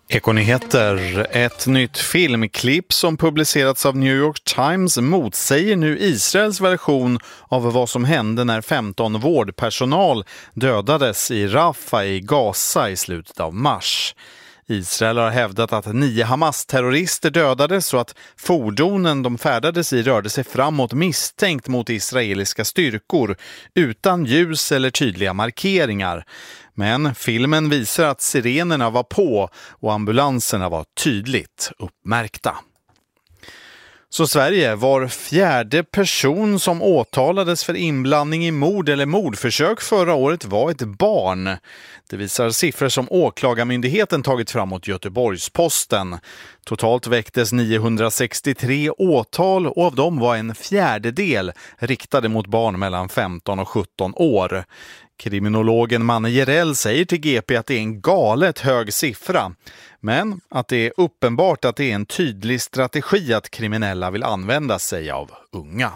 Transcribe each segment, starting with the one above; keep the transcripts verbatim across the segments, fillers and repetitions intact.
Ekonyheter. Ett nytt filmklipp som publicerats av New York Times motsäger nu Israels version av vad som hände när femton vårdpersonal dödades i Rafah i Gaza i slutet av mars. Israel har hävdat att nio Hamas-terrorister dödades och att fordonen de färdades i rörde sig framåt misstänkt mot israeliska styrkor utan ljus eller tydliga markeringar. Men filmen visar att sirenerna var på och ambulanserna var tydligt uppmärkta. Så Sverige, var fjärde person som åtalades för inblandning i mord eller mordförsök förra året var ett barn. Det visar siffror som åklagarmyndigheten tagit fram åt Göteborgs-Posten. Totalt väcktes niohundrasextiotre åtal och av dem var en fjärdedel riktade mot barn mellan femton och sjutton år. Kriminologen Manne Jerell säger till G P att det är en galet hög siffra, men att det är uppenbart att det är en tydlig strategi att kriminella vill använda sig av unga.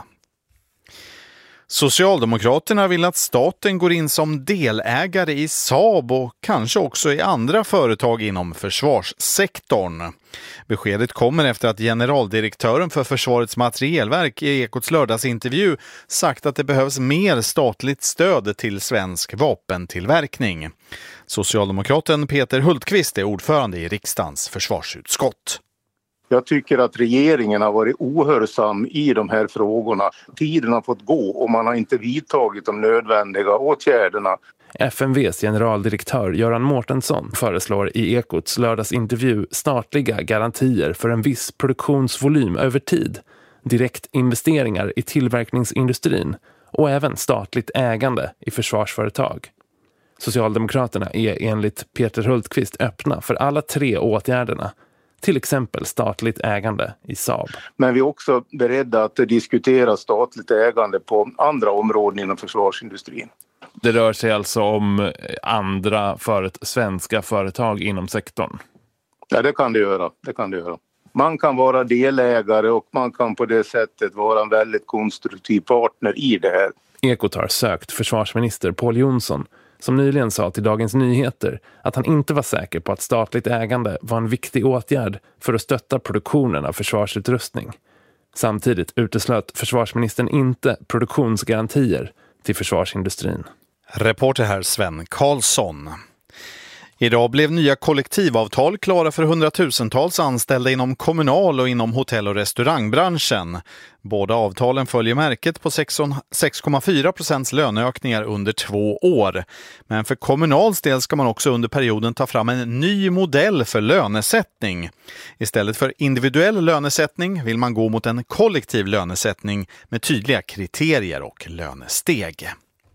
Socialdemokraterna vill att staten går in som delägare i Saab och kanske också i andra företag inom försvarssektorn. Beskedet kommer efter att generaldirektören för Försvarets materielverk i Ekots lördagsintervju sagt att det behövs mer statligt stöd till svensk vapentillverkning. Socialdemokraten Peter Hultqvist är ordförande i riksdagens försvarsutskott. Jag tycker att regeringen har varit ohörsam i de här frågorna. Tiden har fått gå och man har inte vidtagit de nödvändiga åtgärderna. F M V:s generaldirektör Göran Mårtensson föreslår i Ekots lördagsintervju statliga garantier för en viss produktionsvolym över tid, direktinvesteringar i tillverkningsindustrin och även statligt ägande i försvarsföretag. Socialdemokraterna är enligt Peter Hultqvist öppna för alla tre åtgärderna, till exempel statligt ägande i Saab. Men vi är också beredda att diskutera statligt ägande på andra områden inom försvarsindustrin. Det rör sig alltså om andra föret- svenska företag inom sektorn? Ja, det kan det göra. Det kan det göra. Man kan vara delägare och man kan på det sättet vara en väldigt konstruktiv partner i det här. Ekot har sökt försvarsminister Pål Jonsson, som nyligen sa till Dagens Nyheter att han inte var säker på att statligt ägande var en viktig åtgärd för att stötta produktionen av försvarsutrustning. Samtidigt uteslöt försvarsministern inte produktionsgarantier till försvarsindustrin. Reporter här Sven Karlsson. Idag blev nya kollektivavtal klara för hundratusentals anställda inom kommunal och inom hotell- och restaurangbranschen. Båda avtalen följer märket på sex komma fyra procents löneökningar under två år. Men för Kommunals del ska man också under perioden ta fram en ny modell för lönesättning. Istället för individuell lönesättning vill man gå mot en kollektiv lönesättning med tydliga kriterier och lönesteg.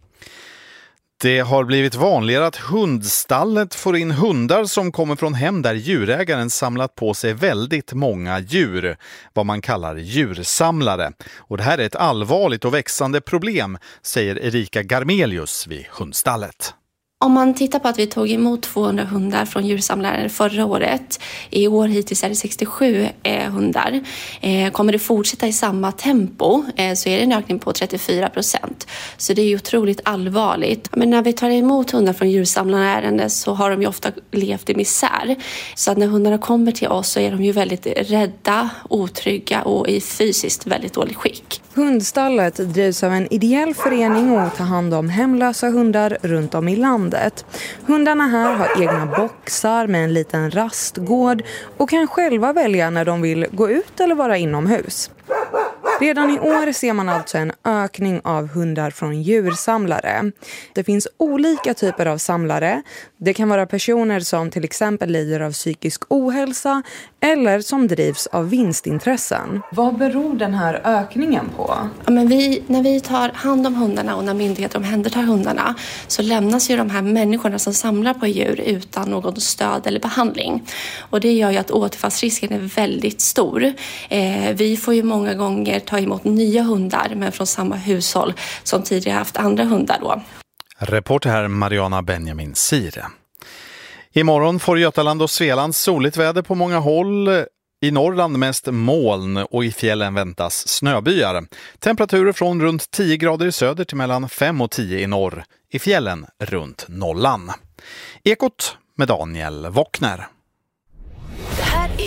Det har blivit vanligare att hundstallet får in hundar som kommer från hem där djurägaren samlat på sig väldigt många djur, vad man kallar djursamlare. Och det här är ett allvarligt och växande problem, säger Erika Garmelius vid hundstallet. Om man tittar på att vi tog emot tvåhundra hundar från djursamlare förra året, i år hittills är det sextiosju eh, hundar. Eh, kommer det fortsätta i samma tempo eh, så är det en ökning på trettiofyra procent. Så det är ju otroligt allvarligt. Men när vi tar emot hundar från djursamlarärenden så har de ju ofta levt i misär. Så att när hundarna kommer till oss så är de ju väldigt rädda, otrygga och i fysiskt väldigt dåligt skick. Hundstallet drivs av en ideell förening och tar hand om hemlösa hundar runt om i landet. Hundarna här har egna boxar med en liten rastgård och kan själva välja när de vill gå ut eller vara inomhus. Redan i år ser man alltså en ökning av hundar från djursamlare. Det finns olika typer av samlare. Det kan vara personer som till exempel lider av psykisk ohälsa eller som drivs av vinstintressen. Vad beror den här ökningen på? Ja, men vi, när vi tar hand om hundarna och när myndigheter omhändertar hundarna så lämnas ju de här människorna som samlar på djur utan någon stöd eller behandling. Och det gör ju att återfallsrisken är väldigt stor. Eh, vi får ju många gånger ta emot nya hundar men från samma hushåll som tidigare haft andra hundar då. Reporter här Mariana Benjamin Sire. Imorgon får Götaland och Svealand soligt väder på många håll. I Norrland mest moln och i fjällen väntas snöbyar. Temperaturer från runt tio grader i söder till mellan fem och tio i norr. I fjällen runt nollan. Ekot med Daniel Wockner.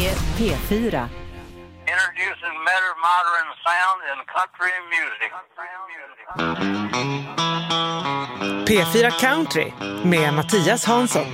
är P fyra. Introducing better modern sound in country music. P fyra Country med Mattias Hansson.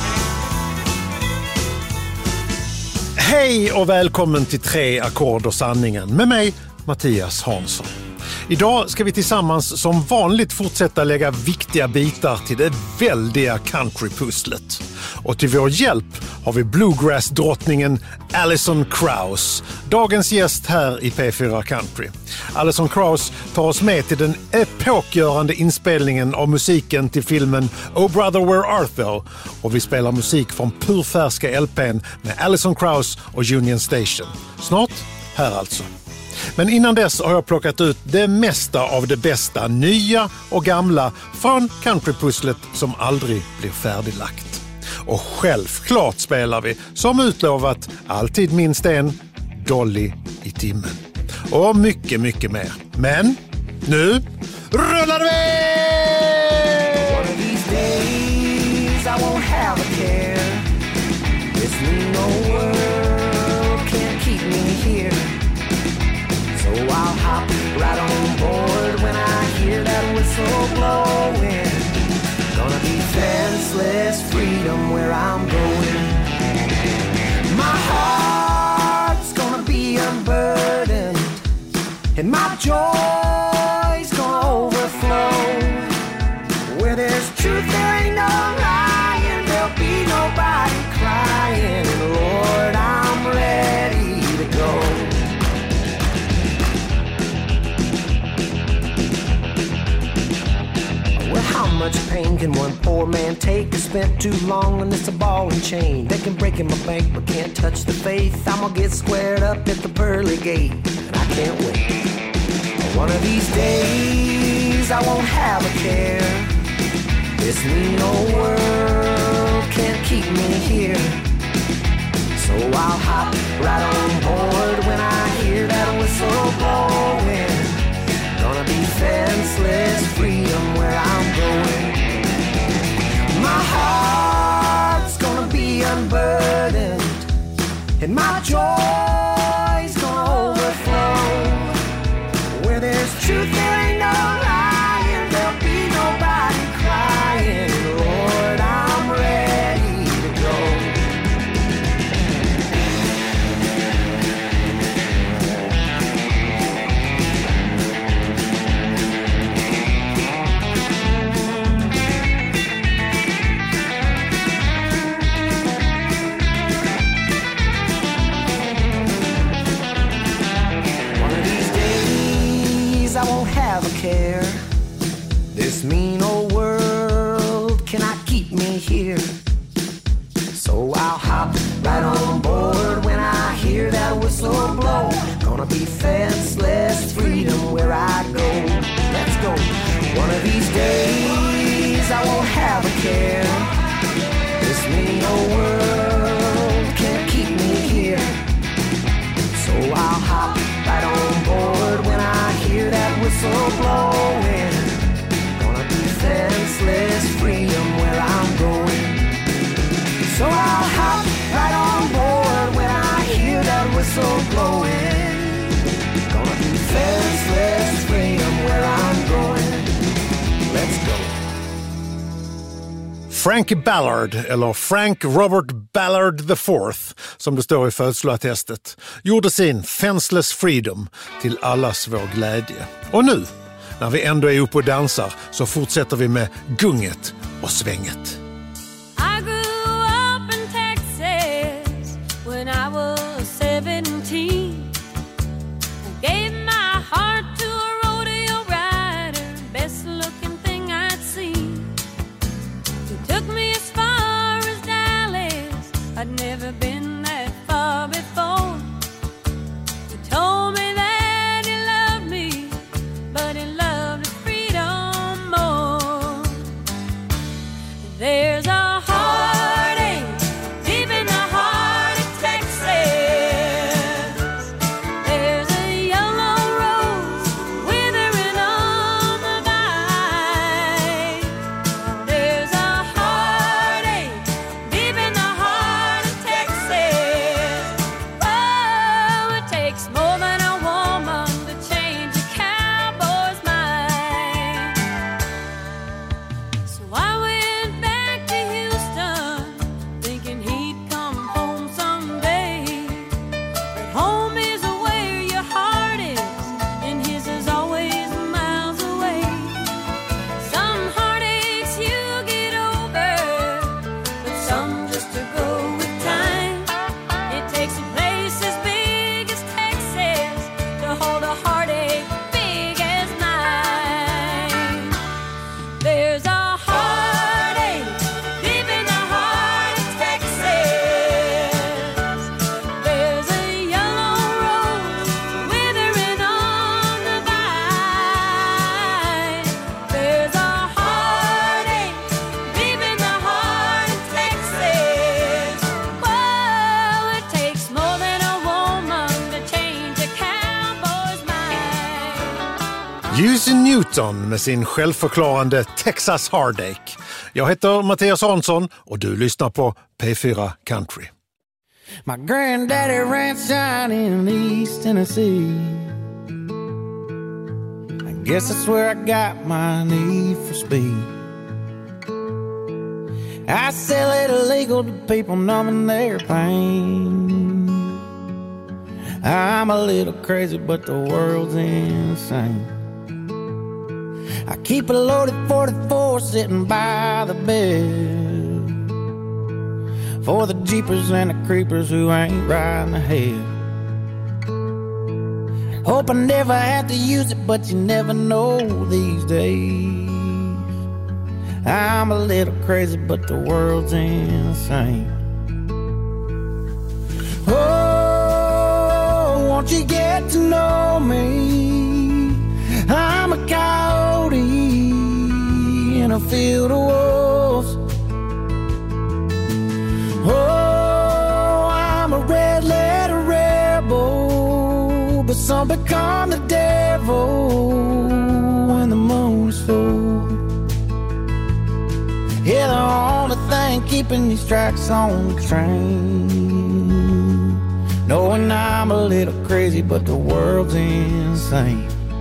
Hej och välkommen till Tre ackord och sanningen med mig, Mattias Hansson. Idag ska vi tillsammans som vanligt fortsätta lägga viktiga bitar till det väldiga countrypusslet. Och till vår hjälp har vi bluegrass-drottningen Alison Krauss, dagens gäst här i P fyra Country. Alison Krauss tar oss med till den epokgörande inspelningen av musiken till filmen Oh Brother Where Art Thou, och vi spelar musik från purfärska L P:n med Alison Krauss och Union Station. Snart här alltså. Men innan dess har jag plockat ut det mesta av det bästa, nya och gamla från countrypusslet som aldrig blir färdiglagt. Och självklart spelar vi, som utlovat, alltid minst en Dolly i timmen. Och mycket, mycket mer. Men nu rullar vi! One of these days I won't have a care. This mean old world can't keep me here. So I'll hop right on board when I hear that whistle blowing. Gonna be fenceless freedom where I'm going. My heart's gonna be unburdened, and my joy's gonna overflow. Where there's truth there ain't no lying, there'll be nobody crying. Lord, I'm ready to go. How much pain can one poor man take? I spent too long on this ball and chain. They can break in my bank but can't touch the faith. I'm gonna get squared up at the pearly gate, and I can't wait. One of these days I won't have a care. This mean old world can't keep me here. So I'll hop right on board when I hear that whistle blowing. Gonna be fenceless freedom where I'm going. My heart's gonna be unburdened, and my joy's gonna overflow. Where there's truth there ain't no lying, there'll be nobody crying. Lord, I'm ready to go. I won't have a care. This mean old world cannot keep me here. So I'll hop right on board when I hear that whistle blow. Gonna be fenceless freedom where I go. Let's go. One of these days I won't have a care. This mean old world can't keep me here. So I'll hop right on board when I hear that whistle blowing. Gonna be fenceless freedom where I'm going. So I'll hop right on board when I hear that whistle blowing. Gonna be fenceless freedom where I'm going. Let's go. Frankie Ballard, eller Frank Robert Ballard the Fourth, som det står i födsloattestet, gjorde sin Fenceless Freedom till allas vår glädje. Och nu, när vi ändå är uppe och dansar, så fortsätter vi med gunget och svänget. I grew up in Texas when I was seventeen. I gave my heart to a rodeo rider, best looking thing I'd seen. He took me as far as Dallas, I'd never been that far before. He told me that he loved me, but he loved his freedom more. There's a heartache deep in the heart of Texas. There's a yellow rose withering on the vine. There's a heartache deep in the heart of Texas. Lucy Newton med sin självförklarande Texas Heartache. Jag heter Mattias Hansson och du lyssnar på P fyra Country. My granddaddy ranch down in East Tennessee. I guess that's where I got my need for speed. I sell it illegal to people numbing their pain. I'm a little crazy, but the world's insane. I keep a loaded forty-four sitting by the bed for the jeepers and the creepers who ain't riding ahead. Hope I never have to use it, but you never know these days. I'm a little crazy, but the world's insane. Oh, won't you get to know me? I'm a coyote in a field of wolves. Oh, I'm a red letter rebel, but some become the devil when the moon's full. Yeah, the only thing keeping these tracks on the train, knowing I'm a little crazy, but the world's insane.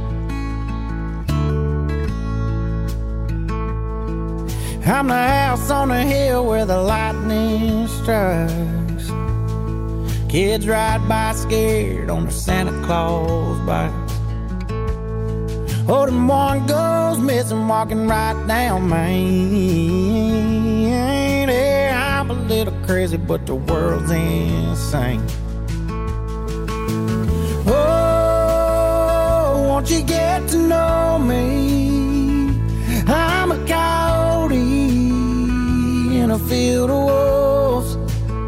I'm the house on the hill where the lightning strikes. Kids ride by scared on their Santa Claus bikes. Oh, them one goes missing walking right down Main. Yeah, I'm a little crazy, but the world's insane. Oh, won't you get to know me? I'm a coyote in a field of wolves.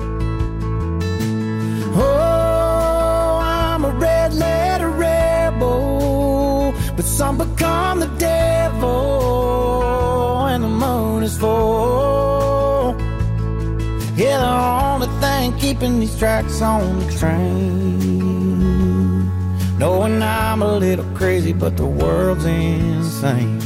Oh, I'm a red letter rebel, but some become the devil when the moon is full. Yeah, the only thing keeping these tracks on the train, knowing I'm a little crazy, but the world's insane.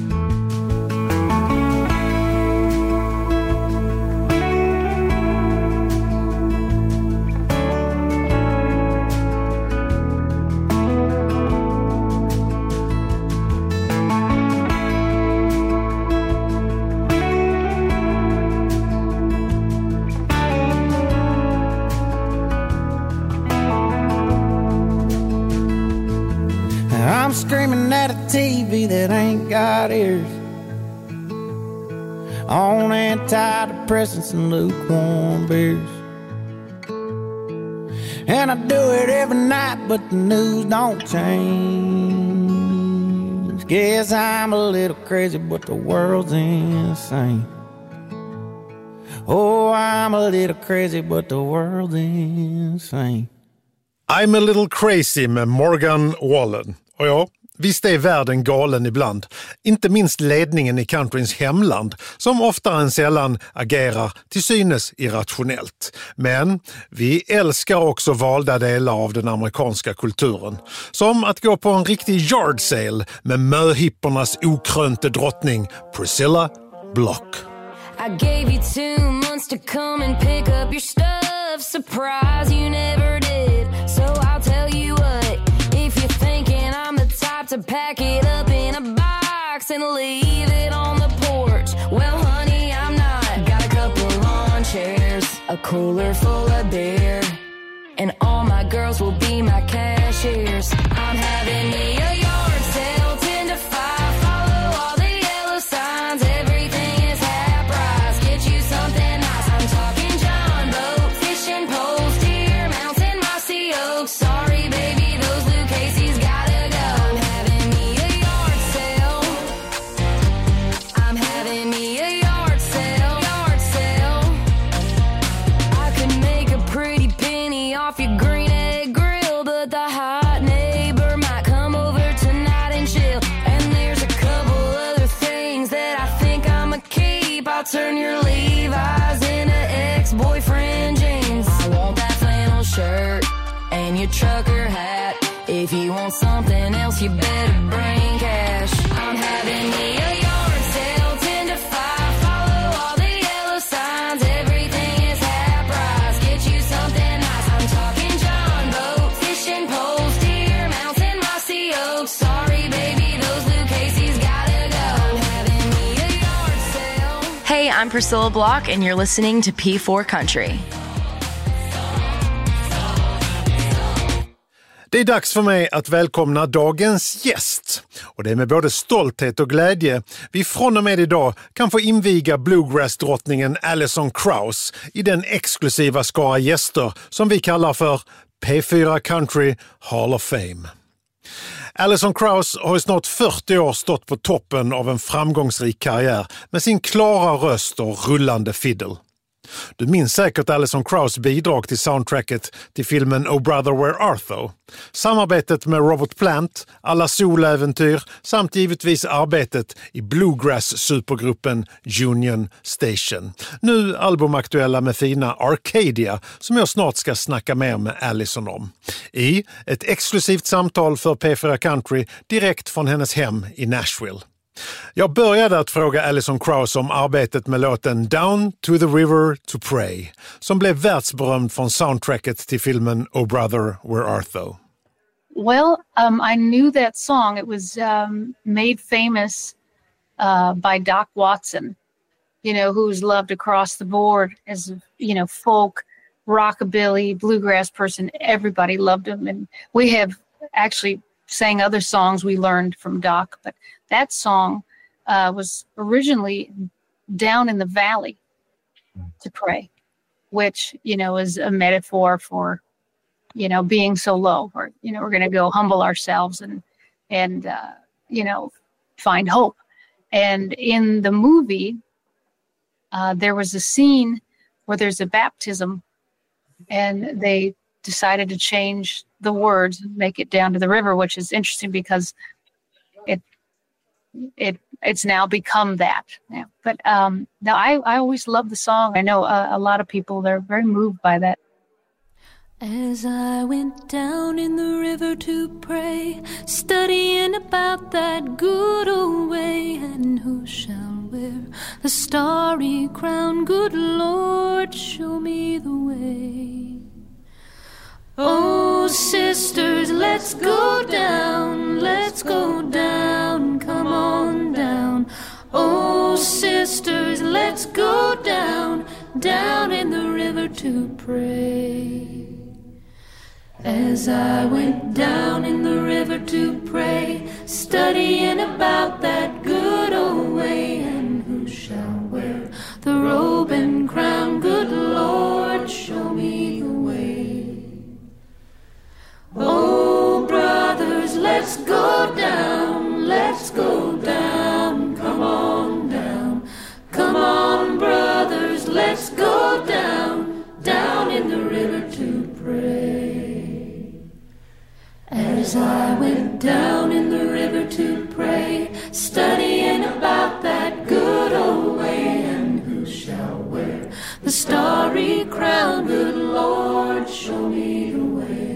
I'm screaming at a T V that ain't got ears, on antidepressants and lukewarm beers. And I do it every night, but the news don't change. Guess I'm a little crazy, but the world's insane. Oh, I'm a little crazy, but the world's insane. I'm a little crazy med Morgan Wallen. Och ja, visst är världen galen ibland. Inte minst ledningen i countryns hemland, som oftare än sällan agerar till synes irrationellt. Men vi älskar också valda delar av den amerikanska kulturen. Som att gå på en riktig yard sale med möhippornas okrönte drottning Priscilla Block. I gave you two months to come and pick up your stuff. Surprise, you never did. So I'll tell you what, if you're thinking I'm the type to pack it up in a box and leave it on the porch, well, honey, I'm not. Got a couple lawn chairs, a cooler full of beer, and all my girls will be my cashiers. I'm having me a yard sale, ten to five. Follow all the yellow signs. Everything is half price. Get you something nice. I'm talking John boat, fishing poles, deer mounts, and mossy oaks. Sorry, baby, those Lucchese's gotta go. I'm having me a yard sale. I'm having me a yard sale. Yard sale. I could make a pretty penny off your green egg grill, but the hot neighbor might come over tonight and chill. And there's a couple other things that I think I'ma keep. I'll turn your Levi's into ex-boyfriend jeans. I want that flannel shirt and your trucker hat If you want something else, you better bring cash. I'm having me a yard sale, ten to five. Follow all the yellow signs. Everything is half price. Get you something nice. I'm talking John boat, fishing poles, deer mounts, and mossy oaks. Sorry, baby, those Blue Casey's gotta go. I'm having me a yard sale. Hey, I'm Priscilla Block, and you're listening to P four Country. Det är dags för mig att välkomna dagens gäst. Och det är med både stolthet och glädje vi från och med idag kan få inviga bluegrass-drottningen Alison Krauss i den exklusiva skara gäster som vi kallar för P fyra Country Hall of Fame. Alison Krauss har i snart fyrtio år stått på toppen av en framgångsrik karriär med sin klara röst och rullande fiddle. Du minns säkert Alison Krauss bidrag till soundtracket till filmen Oh Brother Where Art Thou. Samarbetet med Robert Plant, alla soläventyr samt givetvis arbetet i bluegrass-supergruppen Union Station. Nu albumaktuella med fina Arcadia som jag snart ska snacka mer med Alison om. I ett exklusivt samtal för P fyra Country direkt från hennes hem i Nashville. Jag började att fråga Alison Krauss om arbetet med låten Down to the River to Pray som blev världsberömd från soundtracket till filmen Oh Brother Where Art Thou. Well, um, I knew that song. It was um, made famous uh, by Doc Watson, you know, who's loved across the board as, you know, folk, rockabilly, bluegrass person. Everybody loved him. And we have actually sang other songs we learned from Doc, but that song uh, was originally Down in the Valley to Pray, which, you know, is a metaphor for, you know, being so low, or, you know, we're going to go humble ourselves and, and uh, you know, find hope. And in the movie, uh, there was a scene where there's a baptism and they decided to change the words and make it Down to the River, which is interesting because it it it's now become that. Yeah. But um, now I, I always love the song. I know a, a lot of people, they're very moved by that. As I went down in the river to pray, studying about that good old way, and who shall wear the starry crown? Good Lord, show me the way. Oh, sisters, let's go down, let's go down, come on down. Oh, sisters, let's go down, down in the river to pray. As I went down in the river to pray, studying about that good old way, and who shall wear the robe and crown? Good Lord, show me the way. Oh, brothers, let's go down, let's go down, come on down. Come on, brothers, let's go down, down in the river to pray. As I went down in the river to pray, studying about that good old way, and who shall wear the starry crown? Good Lord, show me the way.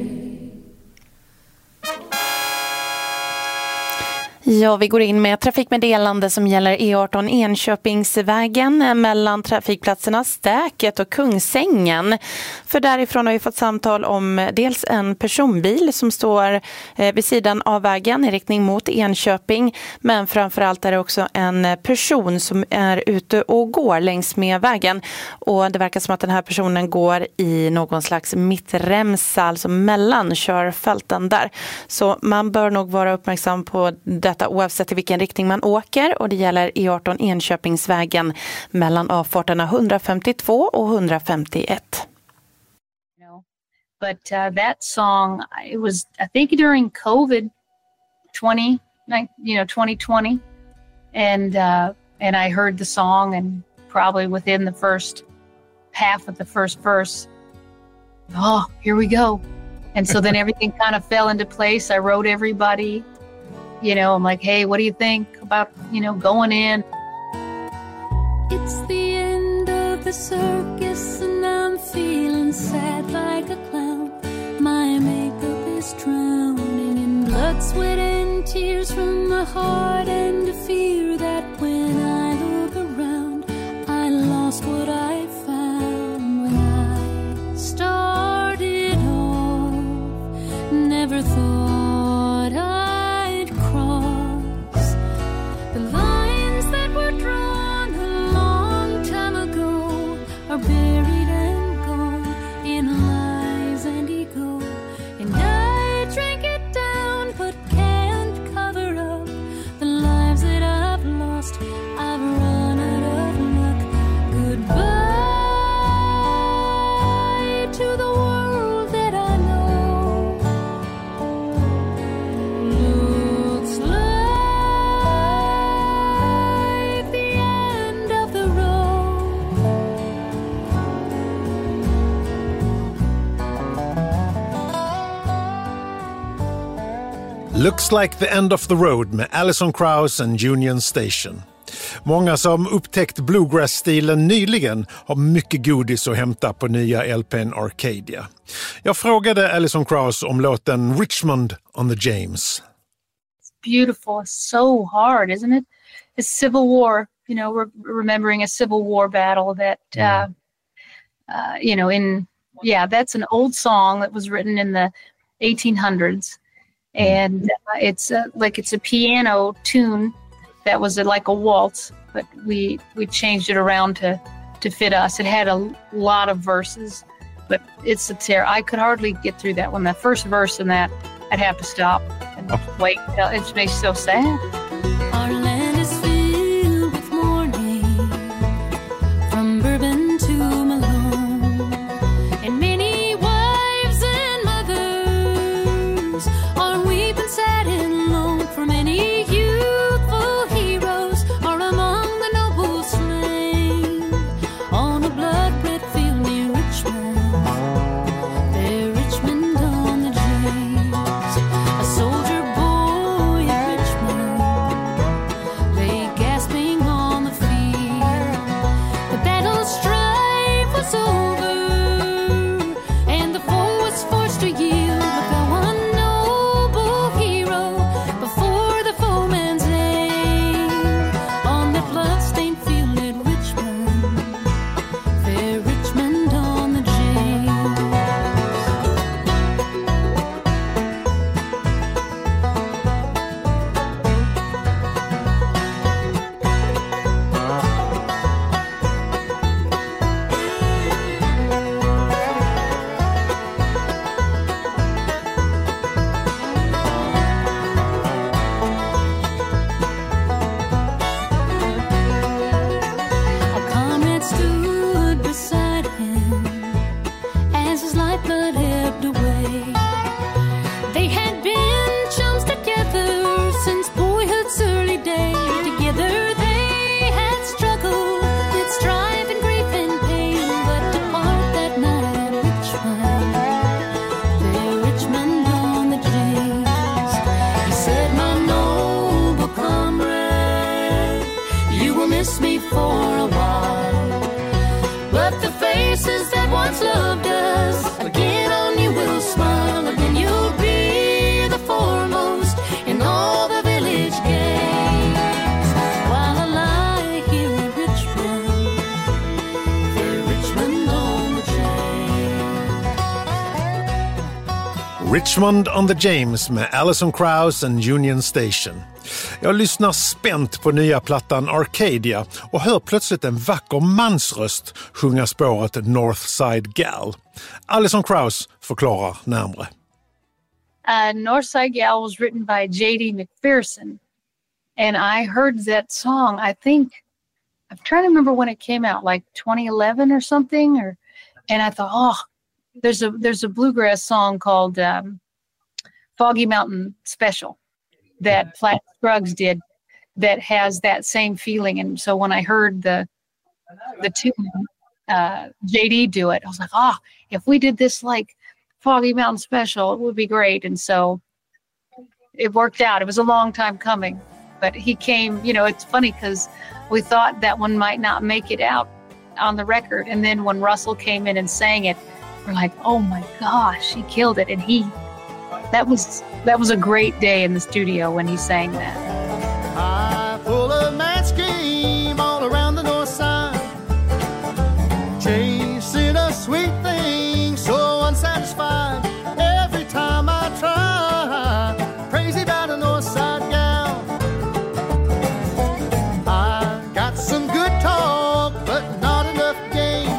Ja, vi går in med trafikmeddelande som gäller E arton Enköpingsvägen mellan trafikplatserna Stäket och Kungsängen. För därifrån har vi fått samtal om dels en personbil som står vid sidan av vägen i riktning mot Enköping. Men framförallt är det också en person som är ute och går längs med vägen. Och det verkar som att den här personen går i någon slags mittremsa, alltså mellan körfälten där. Så man bör nog vara uppmärksam på detta oavsett i vilken riktning man åker, och det gäller E arton Enköpingsvägen mellan avfarterna hundrafemtiotvå och hundrafemtioett. But uh, that song, it was, I think during COVID twenty, you know, twenty twenty, and uh, and I heard the song, and probably within the first half of the first verse, oh, here we go. And so then everything kind of fell into place. I wrote everybody, you know, I'm like, hey, what do you think about, you know, going in? It's the end of the circus and I'm feeling sad like a clown. My makeup is drowning sweat and tears from my heart, and a fear that when I look around, I lost what I found when I started off. Never thought I'd cross the lines that were drawn a long time ago, are buried and gone in lies and ego. And I drank it down, but can't cover up the lives that I've lost. I've run out of luck. Goodbye to the world that I know. Looks like the end of the road. Looks like the end of the road med Alison Krauss and Union Station. Många som upptäckt bluegrass-stilen nyligen har mycket godis att hämta på nya L P:n Arcadia. Jag frågade Alison Krauss om låten Richmond on the James. Beautiful. It's so hard, isn't it? It's Civil War, you know, we're remembering a Civil War battle that, uh, uh, you know, in, yeah, that's an old song that was written in the eighteen hundreds. And uh, it's uh, like it's a piano tune that was uh, like a waltz, but we we changed it around to, to fit us. It had a lot of verses, but it's a tear. I could hardly get through that one. The first verse in that, I'd have to stop and wait. It makes me so sad. Our land is filled with mourning, from Bourbon to Malone, and many wives and mothers are weeping sad and lone, for many youthful heroes are among the nobles slain on a blood-red field near Richmond. There, Richmond on the James, a soldier boy at Richmond lay gasping on the field. The battle strife was over, and the foe was forced to yield. But the one noble hero before the foeman's aim, on the blood-stained field at Richmond, fair Richmond on the James. A comrade stood beside him as his lifeblood ebbed away. They had been chums together since boyhood's early day. Together they had struggled with strife and grief and pain, but to part that night at Richmond, there Richmond on the James. He said, "My noble comrade, you will miss me for a while, but the faces that once loved us again on you will smile. Again you'll be the foremost in all the village games, while I lie here in Richmond, there Richmond on the James." Richmond on the James med Alison Krauss and Union Station. Jag lyssnar spänt på nya plattan Arcadia och hör plötsligt en vacker mansröst sjunga spåret Northside Gal. Alison Krauss förklarar närmare. Uh, Northside Gal was written by J D McPherson, and I heard that song, I think, I'm trying to remember when it came out, like twenty eleven or something, or and I thought, oh, there's a there's a bluegrass song called um, Foggy Mountain Special that Flat Scruggs did that has that same feeling. And so when I heard the the tune, uh, J D do it, I was like, oh, if we did this like Foggy Mountain Special, it would be great. And so it worked out. It was a long time coming, but he came, you know, it's funny because we thought that one might not make it out on the record. And then when Russell came in and sang it, we're like, oh my gosh, he killed it. And he that was that was a great day in the studio when he sang that. I pull a mad scheme all around the north side, chasing a sweet thing so unsatisfied. Every time I try, crazy about a north side gal. I got some good talk, but not enough game.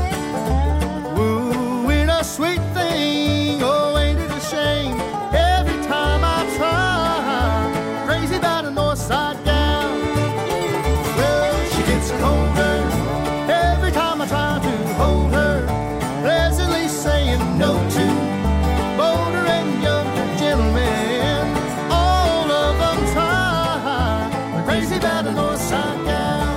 Wooing a sweet thing, oh ain't it a shame. Every time I try, crazy about a north side gal. Well, she gets colder every time I try to hold her, pleasantly saying no to bolder and younger gentlemen. All of them try, crazy about a north side gal.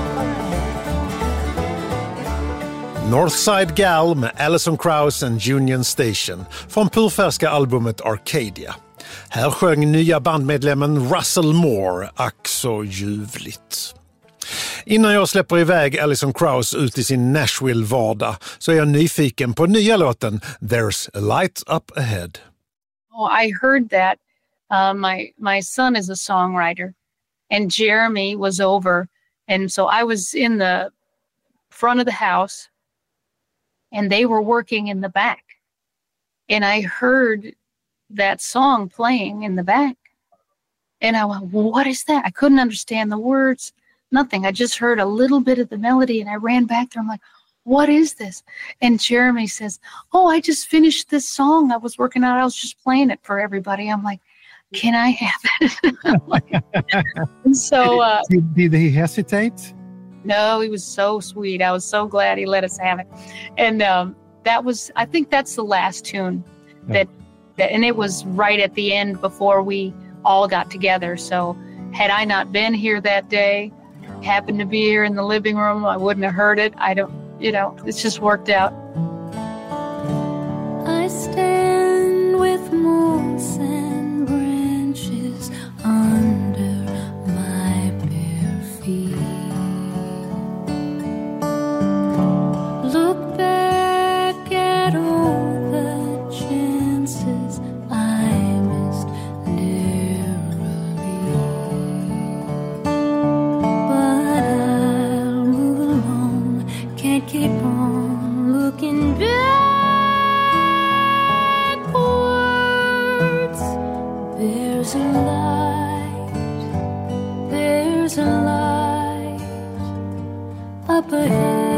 Northside Gal med Alison Krauss and Union Station från purfärska albumet Arcadia. Här sjöng nya bandmedlemmen Russell Moore, ack så ljuvligt. Innan jag släpper iväg Alison Krauss ut i sin Nashville-vardag så är jag nyfiken på nya låten There's a Light Up Ahead. Oh, I heard that. Uh, my my son is a songwriter, and Jeremy was over, and so I was in the front of the house, and they were working in the back, and I heard that song playing in the back, and I went, "What is that?" I couldn't understand the words, nothing. I just heard a little bit of the melody, and I ran back there. I'm like, "What is this?" And Jeremy says, "Oh, I just finished this song. I was working out. I was just playing it for everybody." I'm like, "Can I have it?" And so uh, did, did he hesitate? no, he was so sweet. I was so glad he let us have it. And um, that was, I think that's the last tune that, that, and it was right at the end before we all got together. So had I not been here that day, happened to be here in the living room, I wouldn't have heard it. I don't, you know, it's just worked out. I stand with moss and branches under my bare feet. Look back at all the chances I missed narrowly. But I'll move along, can't keep on looking backwards. There's a light, there's a light up ahead.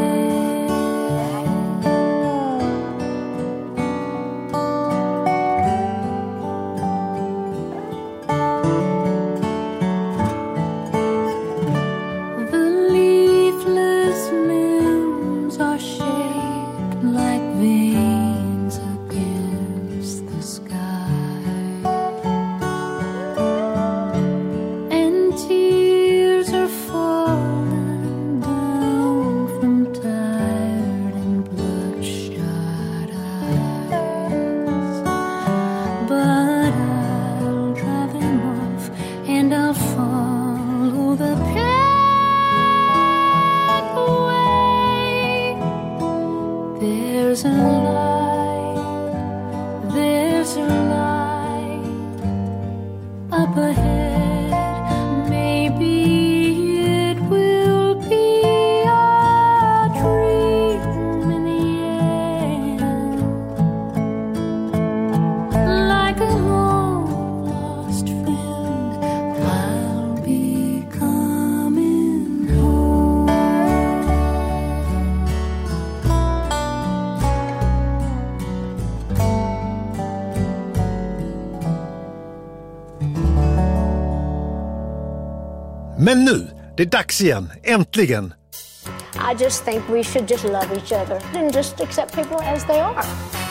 Men nu, det är dags igen, äntligen. I just think we should just love each other and just accept people as they are.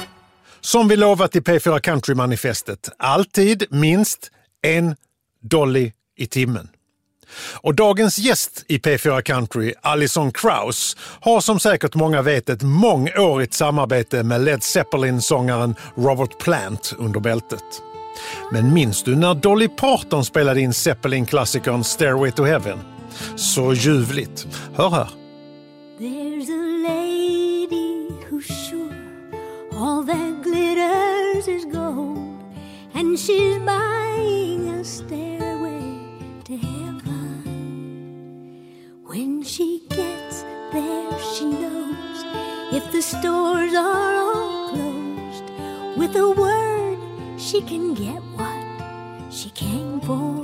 Som vi lovat i P fyra Country-manifestet, alltid minst en Dolly i timmen. Och dagens gäst i P fyra Country, Alison Krauss, har som säkert många vet ett mångårigt samarbete med Led Zeppelin-sångaren Robert Plant under bältet. Men minns du när Dolly Parton spelade in Zeppelin-klassikern Stairway to Heaven? Så ljuvligt. Hör här. There's a lady who's sure all that glitters is gold, and she's buying a stairway to heaven. When she gets there, she knows if the stores are all closed, with a word she can get what she came for.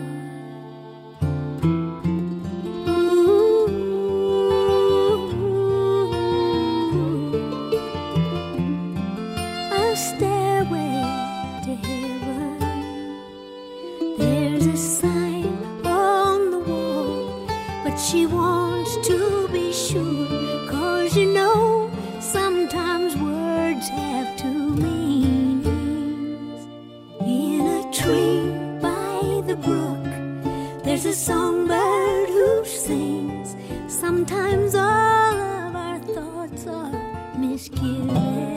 A stairway to heaven. There's a sign on the wall, but she wants to be sure, 'cause you know sometimes words have two meanings. In a tree by the brook, there's a songbird who sings. Sometimes all of our thoughts are misgiven.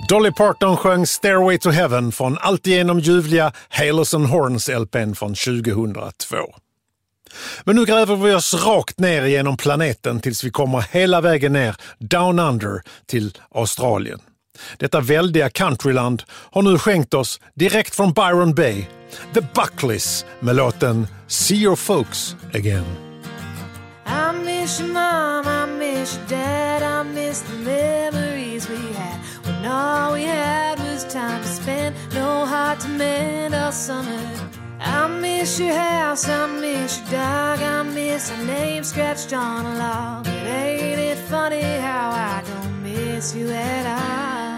Dolly Parton sjöng Stairway to Heaven från alltigenom ljuvliga Halos and Horns L P:n från tjugohundratvå. Men nu gräver vi oss rakt ner genom planeten tills vi kommer hela vägen ner down under till Australien. Detta väldiga countryland har nu skänkt oss direkt från Byron Bay The Buckleys med låten See Your Folks Again. I miss your mom, I miss your dad, I miss the memories we had when all we had was time to spend, no heart to mend all summer. I miss your house, I miss your dog, I miss our name scratched on a log. But ain't it funny how I don't miss you at all?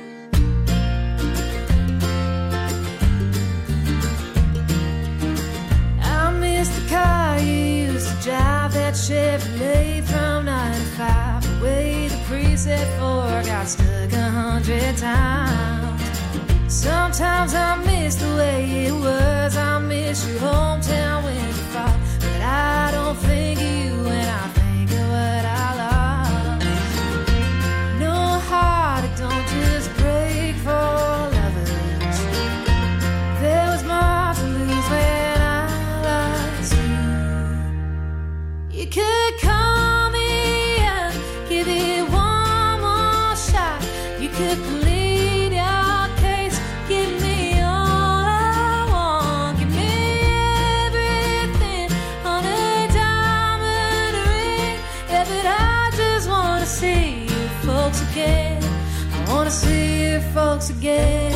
I miss the car you used to drive, that Chevrolet from ninety-five. The way the preset four got stuck a hundred times. Sometimes I miss the way it was, I miss your hometown when you fought. But I don't think of you when I think of what I lost. No heart, it don't just break for lovers. There was more to lose when I lost you. You could call me and give it one more shot. You could plead your case, give me all I want. Give me everything on a diamond ring. Yeah, but I just wanna see you folks again. I wanna see you folks again.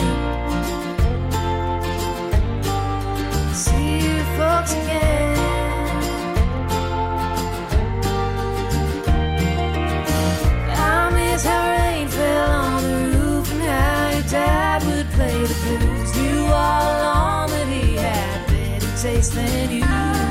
See you folks again. I miss how rain fell on the roof and how your dad would play the blues. Knew all along that he had better taste than you.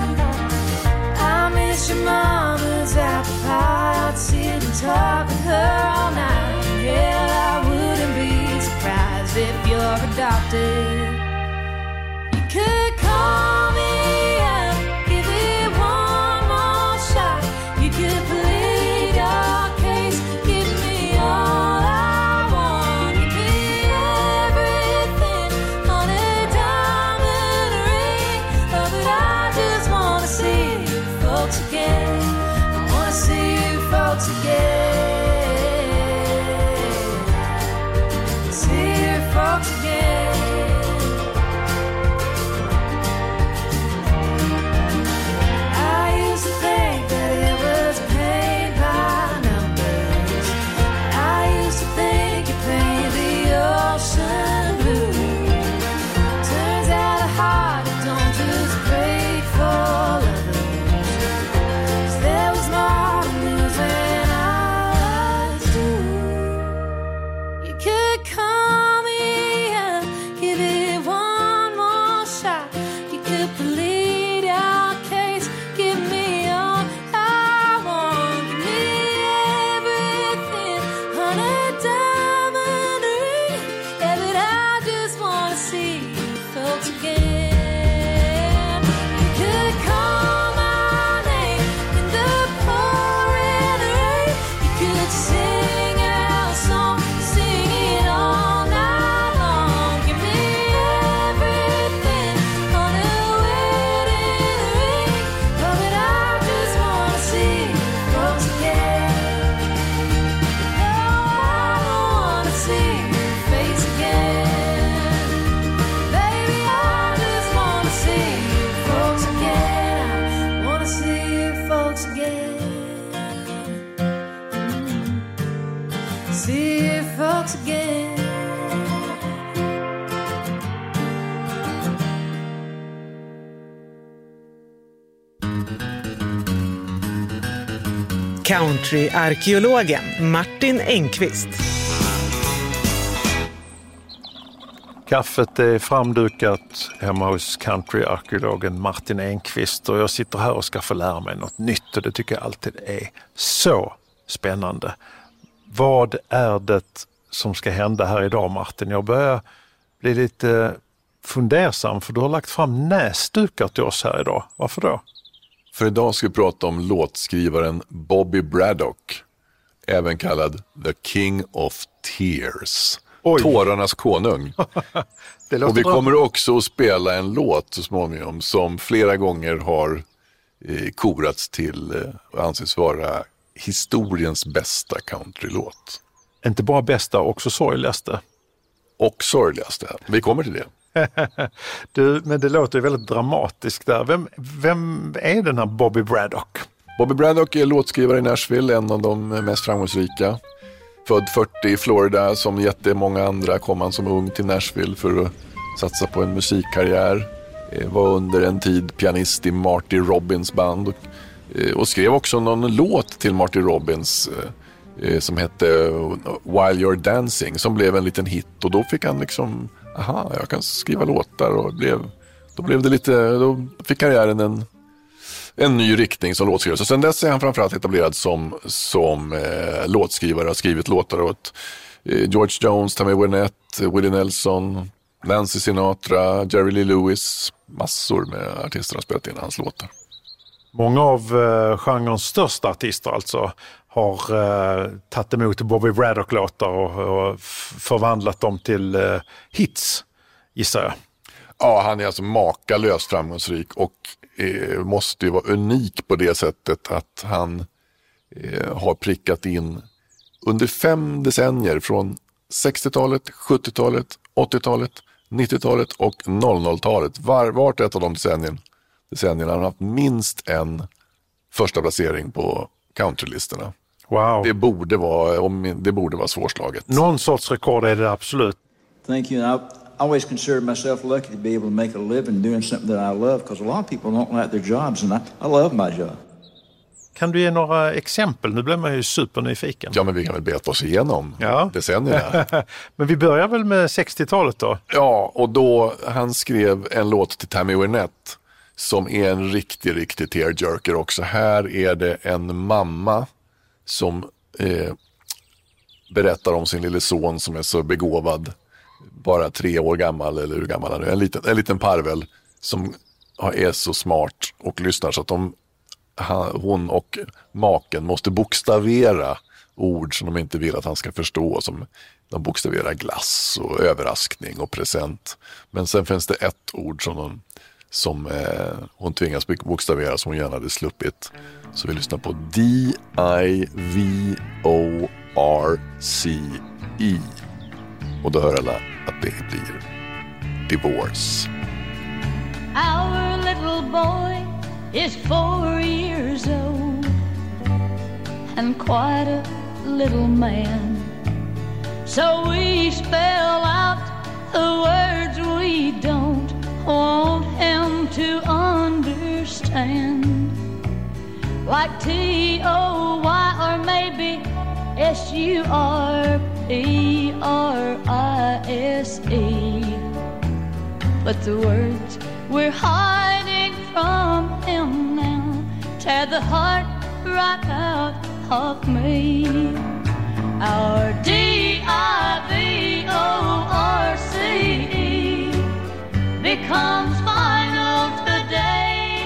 I miss your mama's apple pie. I'd sit and talk with her all night. Hell, I wouldn't be surprised if you're adopted. You could call me and give it one more shot. You could plead your case, give me all I want. Give me everything on a diamond ring. Oh, but I just wanna see you folks again. I wanna see you folks again. See you folks again. I used to think that it was paint by numbers. I used to think you painted the ocean blue. Turns out a heart that don't just break for lovers. 'Cause there was more to lose when I was through. You could call me and give it one more shot. You could plead your case, give me all I want. Give me everything on a diamond ring. Yeah, but I just wanna see you folks again. You could call my name in the pouring rain. You could sing our song, sing it all night long. Give me everything on a wedding ring. Oh, but I just wanna see you folks again. No, I don't wanna see your face again. Baby, I just wanna see you folks again. I wanna see you folks again. Mm. See you folks again. Countryarkeologen Martin Engqvist. Kaffet är framdukat hemma hos countryarkeologen Martin Engqvist och jag sitter här och ska få lära mig något nytt och det tycker jag alltid är så spännande. Vad är det som ska hända här idag, Martin? Jag börjar bli lite fundersam för du har lagt fram näsdukar till oss här idag. Varför då? För idag ska vi prata om låtskrivaren Bobby Braddock, även kallad The King of Tears. Oj. Tårarnas konung. Det låter och vi bra. kommer också att spela en låt så småningom som flera gånger har eh, korats till och eh, anses vara historiens bästa countrylåt. Inte bara bästa, också sorgligaste. Och sorgligaste. Vi kommer till det. du, men det låter ju väldigt dramatiskt där. Vem, vem är den här Bobby Braddock? Bobby Braddock är låtskrivare i Nashville, en av de mest framgångsrika. Född fyrtio i Florida, som jättemånga andra kom han som ung till Nashville för att satsa på en musikkarriär. Var under en tid pianist i Marty Robbins band och, och skrev också någon låt till Marty Robbins som hette While You're Dancing, som blev en liten hit, och då fick han liksom, aha, jag kan skriva låtar, och blev, då blev det lite, då fick karriären en en ny riktning som låtskrivare. Så sen dess är han framförallt etablerad som, som eh, låtskrivare, har skrivit låtar åt eh, George Jones, Tammy Wynette, Willie Nelson, Nancy Sinatra, Jerry Lee Lewis, massor med artister har spelat in hans låtar. Många av eh, genrens största artister alltså har eh, tagit emot Bobby Braddock-låtar och, och f- förvandlat dem till eh, hits, gissar jag. Ja, han är alltså makalöst framgångsrik och eh, måste ju vara unik på det sättet att han eh, har prickat in under fem decennier från sextiotalet, sjuttiotalet, åttiotalet, nittiotalet och noll noll-talet. Var, vart ett av de decennierna, decennierna har han haft minst en första placering på countrylistorna. Wow. Det borde vara, det borde vara svårslaget. Någon sorts rekord är det absolut. Thank you. I always considered myself lucky to be able to make a living doing something that I love, because a lot of people don't like their jobs, and I, I love my job. Kan du ge några exempel? Nu blir man ju supernyfiken. Ja, men vi kan väl beta oss igenom ja. decennierna. Men vi börjar väl med sextiotalet då? Ja, och då han skrev en låt till Tammy Wynette som är en riktig, riktig tearjerker också. Här är det en mamma som eh, berättar om sin lille son som är så begåvad, bara tre år gammal, eller hur gammal han är, en liten, en liten parvel som är så smart och lyssnar så att de, hon och maken måste bokstavera ord som de inte vill att han ska förstå, som de bokstaverar glass och överraskning och present. Men sen finns det ett ord som hon, som, eh, hon tvingas bokstavera som hon gärna hade sluppit. Så vi lyssnar på D I V O R C E. Och då hör alla att det blir divorce. Our little boy is four years old and quite a little man. So we spell out the words we don't want him to understand. Like T O Y or maybe S U R P R I S E. But the words we're hiding from him now tear the heart right out of me. Our D I V O R C E becomes final today.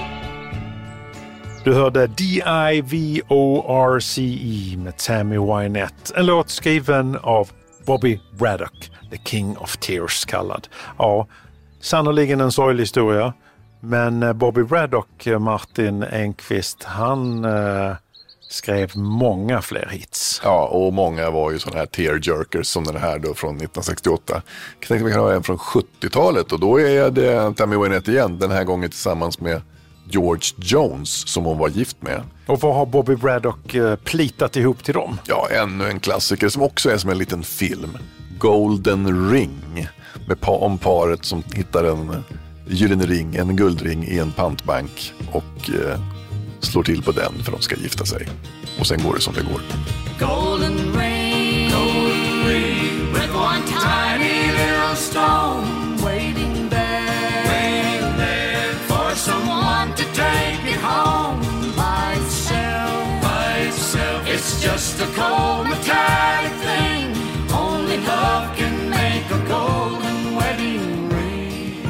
Du hörde D I V O R C E med Tammy Wynette. En låt skriven av Bobby Braddock, The King of Tears kallad. Ja, sannoliken en sorglig historia. Men Bobby Braddock, Martin Enqvist, han eh, skrev många fler hits. Ja, och många var ju sådana här tearjerkers som den här då från nittonhundrasextioåtta. Jag tänkte att vi kan ha en från sjuttiotalet, och då är det Tammy Wynette igen, den här gången tillsammans med George Jones som hon var gift med. Och vad har Bobby Braddock eh, plitat ihop till dem? Ja, ännu en klassiker som också är som en liten film. Golden Ring, med pa- om paret som hittar en gyllene ring, en guldring i en pantbank och eh, slår till på den för de ska gifta sig. Och sen går det som det går. Golden ring, golden ring, with one tiny little stone waiting there, waiting there for someone to take it home by itself, by itself. It's just a cold metallic thing. Only love can make a golden wedding ring.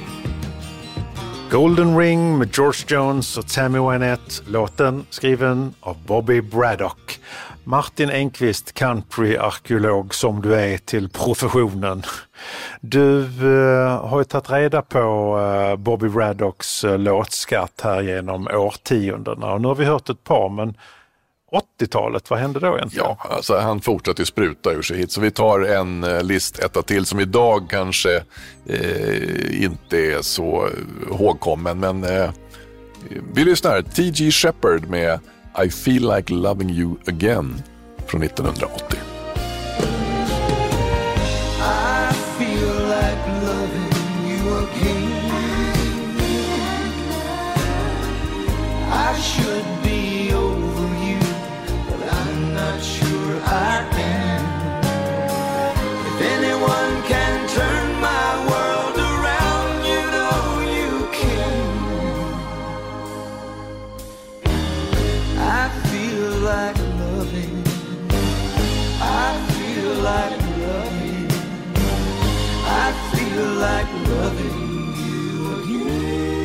Golden Ring med George Jones och Tammy Wynette. Låten skriven av Bobby Braddock. Martin Engqvist, countryarkeolog som du är till professionen. Du eh, har ju tagit reda på eh, Bobby Braddocks eh, låtskatt här genom årtiondena. Och nu har vi hört ett par, men åttiotalet, vad hände då egentligen? Ja, alltså han fortsatte ju spruta ur sig hit. Så vi tar en eh, listetta till som idag kanske eh, inte är så ihågkommen. Men eh, vi lyssnar. T G Shepherd med I Feel Like Loving You Again från nittonhundraåttio. I feel like loving you again. I should be over you, but I'm not sure I am. If anyone can turn my world around, you know you can. I feel like loving. I feel like loving. I feel like loving you again.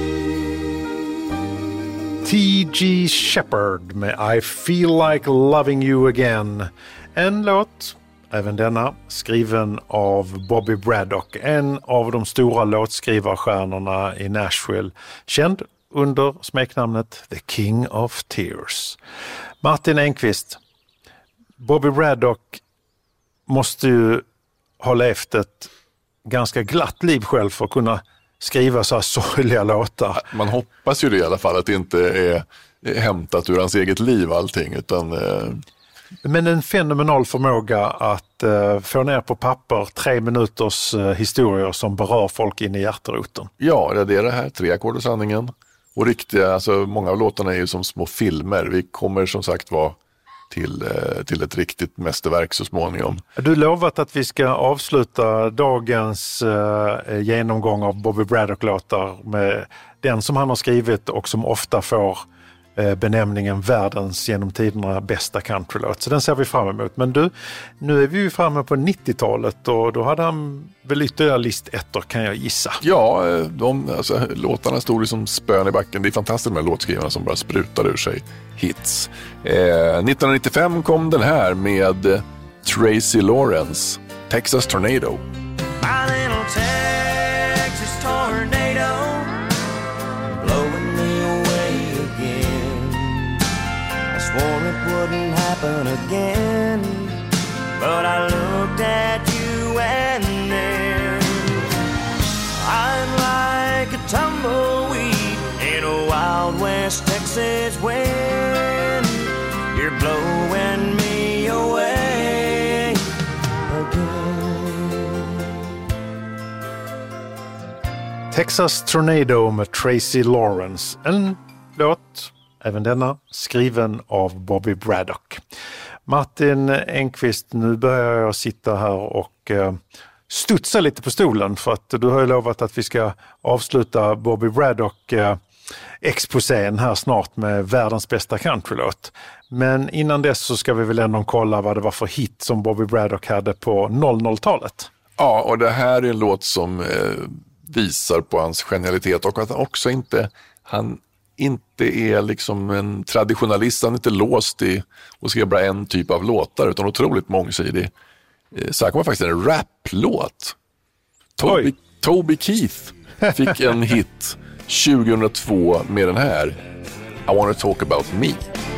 T G Shepherd med I Feel Like Loving You Again. En låt, även denna, skriven av Bobby Braddock, en av de stora låtskrivarstjärnorna i Nashville, känd under smeknamnet The King of Tears. Martin Engqvist, Bobby Braddock måste ju ha levt ett ganska glatt liv själv för att kunna skriva så här sorgliga låtar. Man hoppas ju det i alla fall, att det inte är hämtat ur hans eget liv allting, utan... Eh... Men en fenomenal förmåga att eh, få ner på papper tre minuters eh, historier som berör folk in i hjärteroten. Ja, det är det här, tre ackord och sanningen. Och riktiga, alltså många av låtarna är ju som små filmer. Vi kommer som sagt vara till, eh, till ett riktigt mästerverk så småningom. Du lovat att vi ska avsluta dagens eh, genomgång av Bobby Braddock-låtar med den som han har skrivit och som ofta får eh, benämningen världens genom tiderna bästa countrylåt. Så den ser vi fram emot. Men du, nu är vi ju framme på nittiotalet och då hade han väl ytterligare listettor, kan jag gissa. Ja, de, alltså, låtarna stod ju som spön i backen. Det är fantastiskt med låtskrivarna som bara sprutar ur sig hits. Eh, nittonhundranittiofem kom den här med Tracy Lawrence, Texas Tornado. My little Texas tornado blowing me away again. I swore it wouldn't happen again, but I looked at you and then I'm like a tumbleweed in a Wild West Texas wind. You're blowing me away again. Texas Tornado med Tracy Lawrence. En låt, även denna, skriven av Bobby Braddock. Martin Engqvist, nu börjar jag sitta här och eh, studsa lite på stolen för att du har ju lovat att vi ska avsluta Bobby Braddock eh, exposén här snart med världens bästa countrylåt. Men innan dess så ska vi väl ändå kolla vad det var för hit som Bobby Braddock hade på noll noll-talet. Ja, och det här är en låt som eh, visar på hans genialitet och att han också inte, han inte är liksom en traditionalist, han är inte låst i och skriva bara en typ av låtar utan otroligt mångsidig. Eh, så här kommer faktiskt en raplåt. Toby, Toby Keith fick en hit tjugohundratvå med den här I Wanna Talk About Me.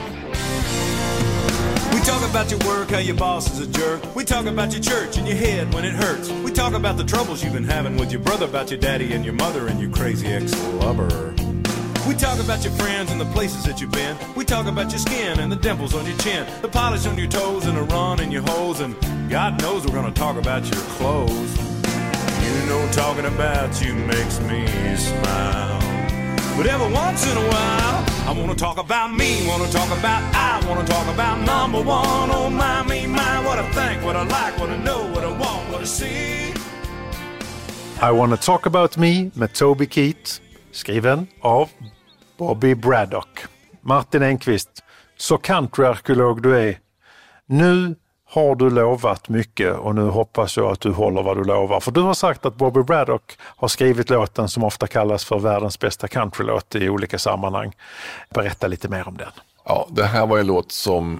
We talk about your work, how your boss is a jerk. We talk about your church and your head when it hurts. We talk about the troubles you've been having with your brother, about your daddy and your mother and your crazy ex-lover. We talk about your friends and the places that you've been. We talk about your skin and the dimples on your chin, the polish on your toes and the run in your hose. And God knows we're gonna talk about your clothes. You know talking about you makes me smile. But every once in a while, I wanna talk about me, wanna talk about I, wanna talk about number one. Oh my, me, my, what I think, what I like, what I know, what I want, what I see. I Wanna Talk About Me med Toby Keith, skriven av Bobby Braddock. Martin Engqvist, så countryarkeolog du är. Nu har du lovat mycket och nu hoppas jag att du håller vad du lovar. För du har sagt att Bobby Braddock har skrivit låten som ofta kallas för världens bästa countrylåt i olika sammanhang. Berätta lite mer om den. Ja, det här var en låt som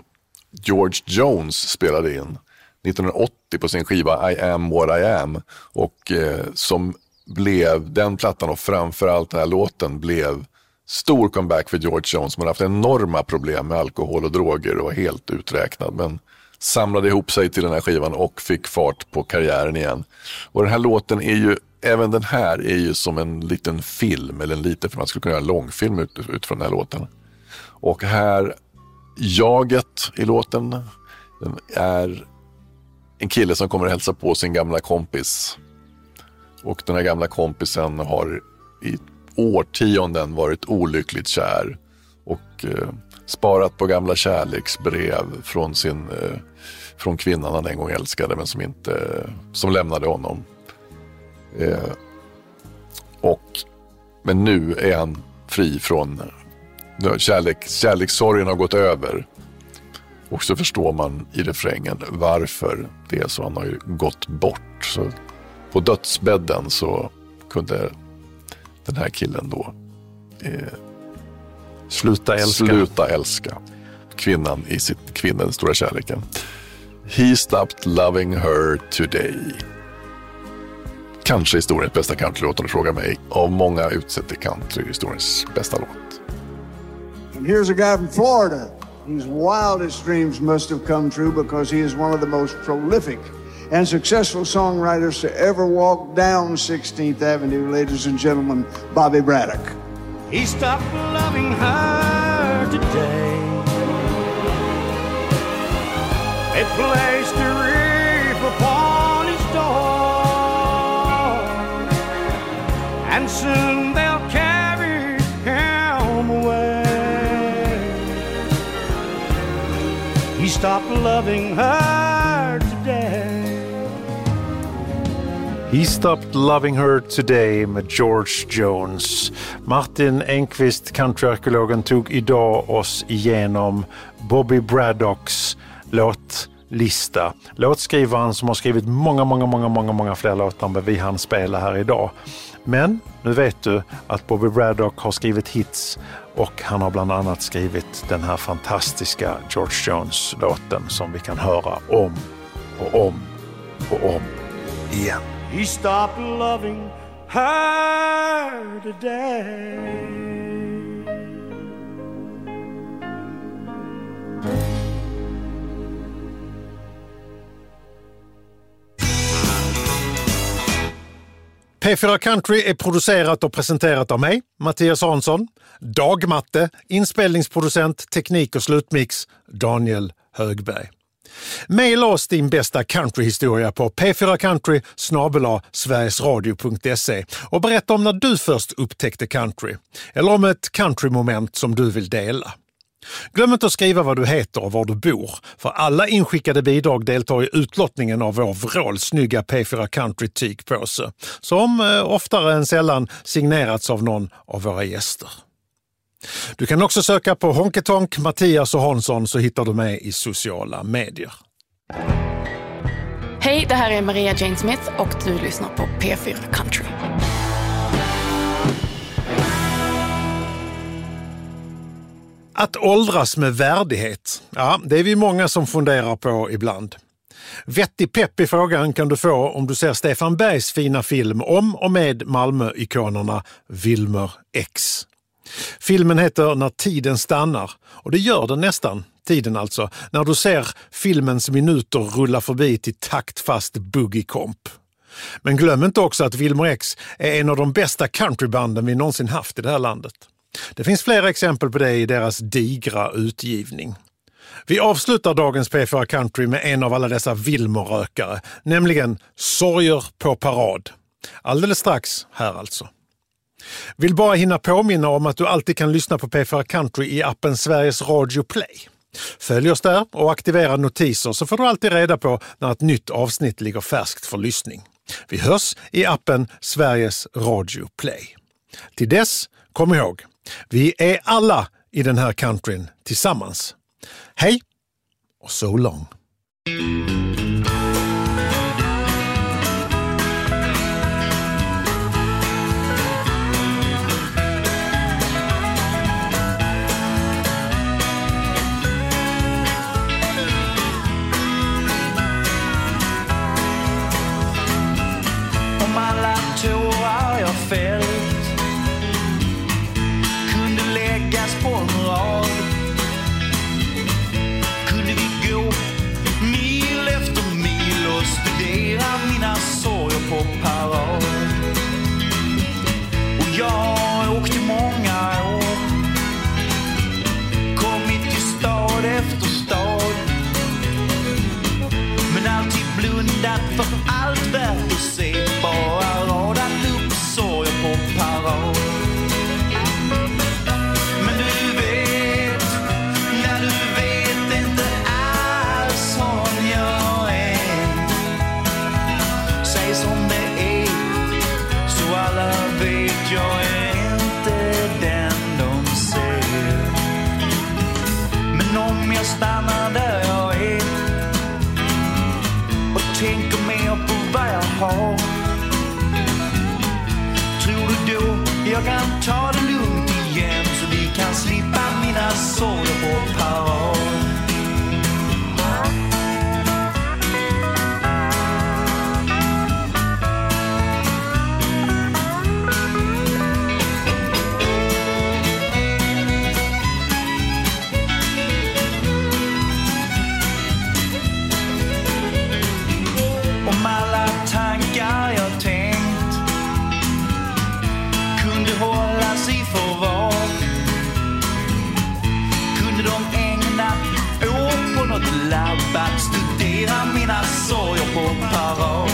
George Jones spelade in nittonhundraåttio på sin skiva I am what I am, och eh, som blev den plattan, och framförallt den här låten blev stor comeback för George Jones. Man har haft enorma problem med alkohol och droger och var helt uträknad, men samlade ihop sig till den här skivan och fick fart på karriären igen. Och den här låten är ju, även den här är ju som en liten film, eller en liten, för man skulle kunna göra en långfilm ut, utifrån den här låten. Och här, jaget i låten, den är en kille som kommer att hälsa på sin gamla kompis. Och den här gamla kompisen har i årtionden varit olyckligt kär och eh, sparat på gamla kärleksbrev från sin eh, från kvinnan han en gång älskade, men som inte som lämnade honom. Eh, och men nu är han fri från kärlek, kärlekssorgen har gått över. Och så förstår man i refrängen varför det är så. Han har ju gått bort. Så på dödsbädden så kunde den här killen då eh, sluta älska. sluta älska kvinnan i sitt kvinnans stora kärleken. He stopped loving her today. Kanske historiens bästa countrylåt, om du frågar mig. Av många utsett till countryhistoriens bästa låt. And here's a guy from Florida whose wildest dreams must have come true because he is one of the most prolific and successful songwriters to ever walk down sixteenth Avenue, ladies and gentlemen, Bobby Braddock. He stopped loving her today. They placed a wreath upon his door, and soon they'll carry him away. He stopped loving her today. He stopped loving her today med George Jones. Martin Enqvist, countryarkeologen, tog idag oss igenom Bobby Braddocks låtlista. Låtskrivaren som har skrivit många, många, många, många, många fler låtar än vi hann spela här idag. Men nu vet du att Bobby Braddock har skrivit hits, och han har bland annat skrivit den här fantastiska George Jones-låten som vi kan höra om och om och om igen. He stopped loving her today. P fyra Country är producerat och presenterat av mig, Mattias Hansson. Dagmatte, inspelningsproducent, teknik och slutmix, Daniel Högberg. Maila oss din bästa countryhistoria på p fyra country snabel-a sverigesradio punkt se och berätta om när du först upptäckte country, eller om ett countrymoment som du vill dela. Glöm inte att skriva vad du heter och var du bor, för alla inskickade bidrag deltar i utlottningen av vår vrålsnygga P fyra Country-tygpåse, som eh, oftare än sällan signerats av någon av våra gäster. Du kan också söka på Honketonk, Mattias och Hansson, så hittar du mig i sociala medier. Hej, det här är Maria Jane Smith och du lyssnar på P fyra Country. Att åldras med värdighet, ja, det är vi många som funderar på ibland. Vettig pepp i frågan kan du få om du ser Stefan Bergs fina film om och med Malmö-ikonerna Wilmer X. Filmen heter När tiden stannar, och det gör den nästan, tiden alltså, när du ser filmens minuter rulla förbi till taktfast boogie-komp. Men glöm inte också att Wilmer X är en av de bästa countrybanden vi någonsin haft i det här landet. Det finns flera exempel på det i deras digra utgivning. Vi avslutar dagens P fyra Country med en av alla dessa Wilmer-rökare, nämligen Sorger på parad. Alldeles strax här alltså. Vill bara hinna påminna om att du alltid kan lyssna på P fyra Country i appen Sveriges Radio Play. Följ oss där och aktivera notiser, så får du alltid reda på när ett nytt avsnitt ligger färskt för lyssning. Vi hörs i appen Sveriges Radio Play. Till dess, kom ihåg, vi är alla i den här countryn tillsammans. Hej och so long! jag stannar där jag är och tänker mer på vad jag har, tror du då jag kan ta det lugnt igen så vi kan slippa mina sorger på parad? Om alla tankar jag tänkt kunde hållas i förvar, kunde de ägna år på något labb att studera mina sorger på parad.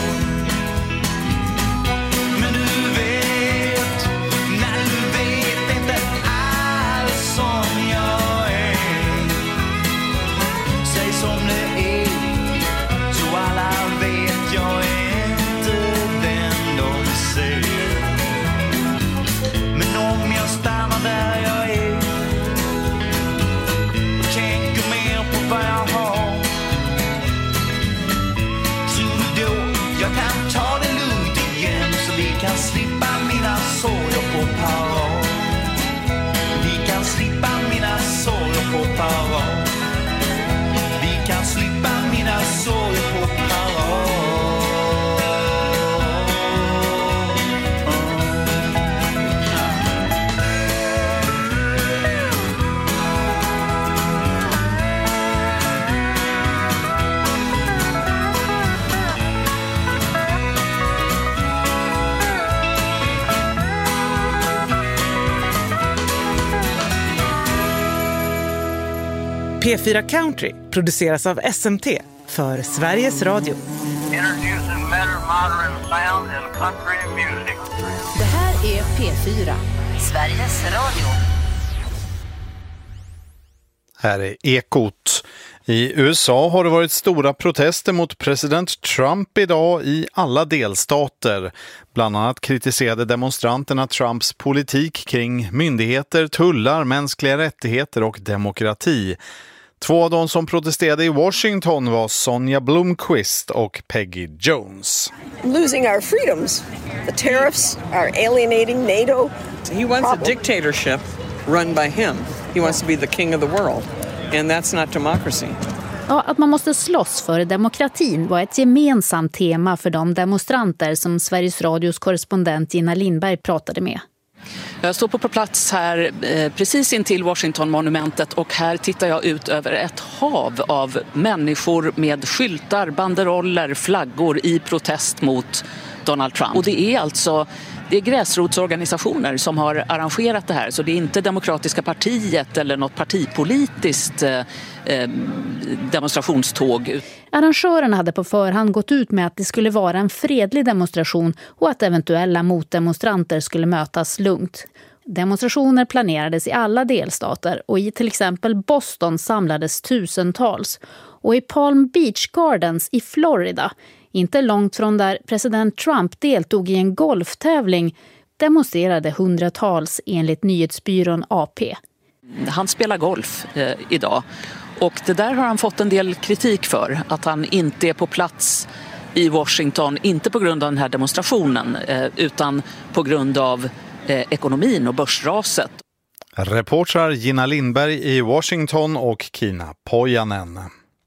Men du vet, när du vet inte alls som jag är, säg som det är så alla vet jag är inte den de ser. Men om jag stannar där jag är och tänker mer på vad jag har, tror du då jag kan ta det lugnt igen så vi kan slippa mina sorger på parad? Vi kan slippa mina sorger på parad. Vi kan slippa mina sorger på parad. P fyra Country produceras av S M T för Sveriges Radio. Introducing better modern sound in country music. Det här är P fyra, Sveriges Radio. Här är Ekot. I U S A har det varit stora protester mot president Trump idag i alla delstater. Bland annat kritiserade demonstranterna Trumps politik kring myndigheter, tullar, mänskliga rättigheter och demokrati. Två av de som protesterade i Washington var Sonja Blomqvist och Peggy Jones. Losing our freedoms. The tariffs are alienating NATO. He wants a dictatorship run by him. He wants to be the king of the world. And that's not democracy. Ja, att man måste slåss för demokratin var ett gemensamt tema för de demonstranter som Sveriges Radios korrespondent Gina Lindberg pratade med. Jag står på plats här eh, precis intill Washington-monumentet och här tittar jag ut över ett hav av människor med skyltar, banderoller, flaggor i protest mot Donald Trump. Och det är alltså det är gräsrotsorganisationer som har arrangerat det här, så det är inte Demokratiska partiet eller något partipolitiskt eh, demonstrationståg. Arrangörerna hade på förhand gått ut med att det skulle vara en fredlig demonstration och att eventuella motdemonstranter skulle mötas lugnt. Demonstrationer planerades i alla delstater och i till exempel Boston samlades tusentals. Och i Palm Beach Gardens i Florida, inte långt från där president Trump deltog i en golftävling, demonstrerade hundratals enligt nyhetsbyrån A P. Han spelar golf eh, idag och det där har han fått en del kritik för, att han inte är på plats i Washington, inte på grund av den här demonstrationen eh, utan på grund av eh, ekonomin och börsraset. Reportrar Gina Lindberg i Washington och Kina Pojanen.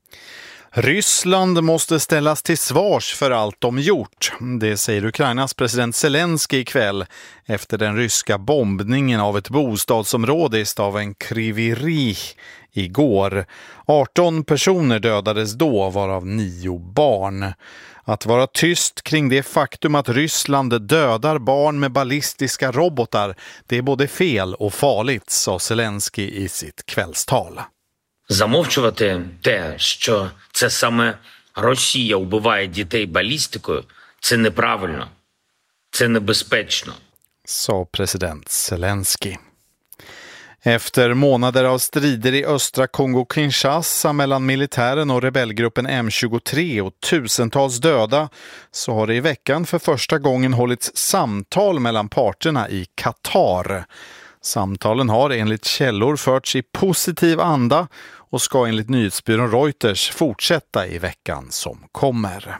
Ryssland måste ställas till svars för allt de gjort. Det säger Ukrainas president Zelensky ikväll efter den ryska bombningen av ett bostadsområde i staden Kryvyi Rih igår. arton personer dödades då, varav nio barn. Att vara tyst kring det faktum att Ryssland dödar barn med ballistiska robotar, det är både fel och farligt, sa Zelensky i sitt kvällstal. Замовчувати те, що це саме Росія вбиває дітей балістикою, це неправильно, це небезпечно. Sa president Zelensky. Efter månader av strider i östra Kongo-Kinshasa mellan militären och rebellgruppen M tjugotre och tusentals döda, så har det i veckan för första gången hållits samtal mellan parterna i Qatar. Samtalen har enligt källor förts i positiv anda och ska enligt nyhetsbyrån Reuters fortsätta i veckan som kommer.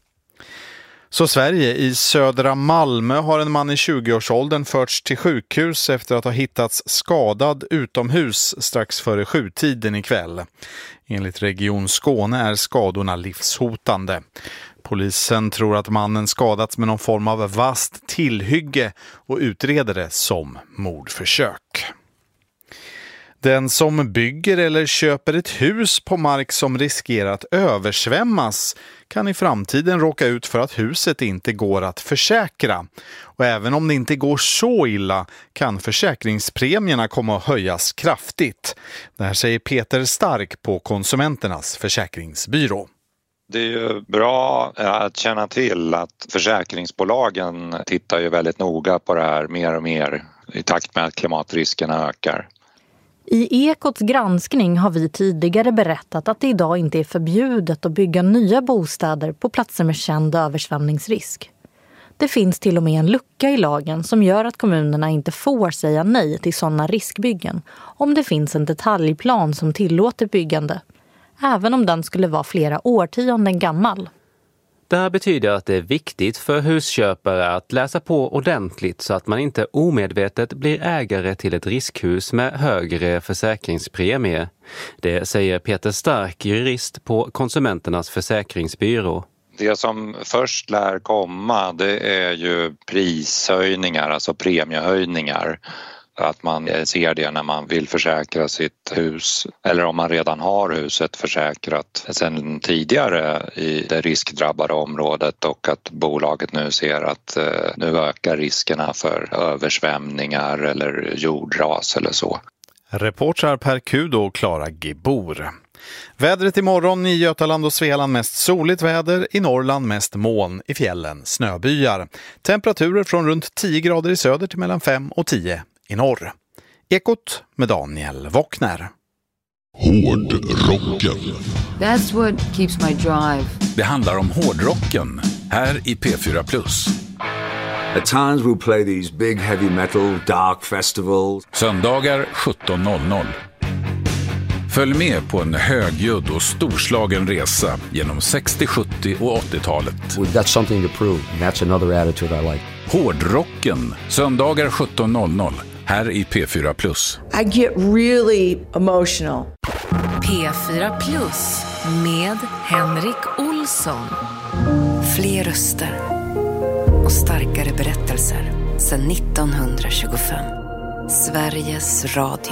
Så Sverige, i södra Malmö har en man i tjugoårsåldern förts till sjukhus efter att ha hittats skadad utomhus strax före sjutiden ikväll. Enligt Region Skåne är skadorna livshotande. Polisen tror att mannen skadats med någon form av vasst tillhygge och utreder det som mordförsök. Den som bygger eller köper ett hus på mark som riskerar att översvämmas kan i framtiden råka ut för att huset inte går att försäkra. Och även om det inte går så illa kan försäkringspremierna komma att höjas kraftigt. Det här säger Peter Stark på Konsumenternas försäkringsbyrå. Det är ju bra att känna till att försäkringsbolagen tittar ju väldigt noga på det här mer och mer i takt med att klimatriskerna ökar. I Ekots granskning har vi tidigare berättat att det idag inte är förbjudet att bygga nya bostäder på platser med känd översvämningsrisk. Det finns till och med en lucka i lagen som gör att kommunerna inte får säga nej till sådana riskbyggen om det finns en detaljplan som tillåter byggande, även om den skulle vara flera årtionden gammal. Det här betyder att det är viktigt för husköpare att läsa på ordentligt så att man inte omedvetet blir ägare till ett riskhus med högre försäkringspremie. Det säger Peter Stark, jurist på Konsumenternas försäkringsbyrå. Det som först lär komma, det är ju prishöjningar, alltså premiehöjningar. Att man ser det när man vill försäkra sitt hus eller om man redan har huset försäkrat sedan tidigare i det riskdrabbade området och att bolaget nu ser att nu ökar riskerna för översvämningar eller jordras eller så. Reportrar Per Kudo och Klara Gibor. Vädret imorgon i Götaland och Svealand mest soligt väder, i Norrland mest moln, i fjällen snöbyar. Temperaturer från runt tio grader i söder till mellan fem och tio i norr. Ekot med Daniel Wockner. Hårdrocken. That's what keeps my drive. Det handlar om hårdrocken här i P fyra plus. At times we'll play these big heavy metal dark festivals. Söndagar sjutton noll noll. Följ med på en högljudd och storslagen resa genom sextio, sjuttio och åttiotalet. We've got something to prove. That's another attitude I like. Hårdrocken, söndagar sjutton noll noll, här i P fyra plus. I get really emotional. P fyra plus med Henrik Olsson. Fler röster och starkare berättelser sedan nittonhundratjugofem. Sveriges Radio.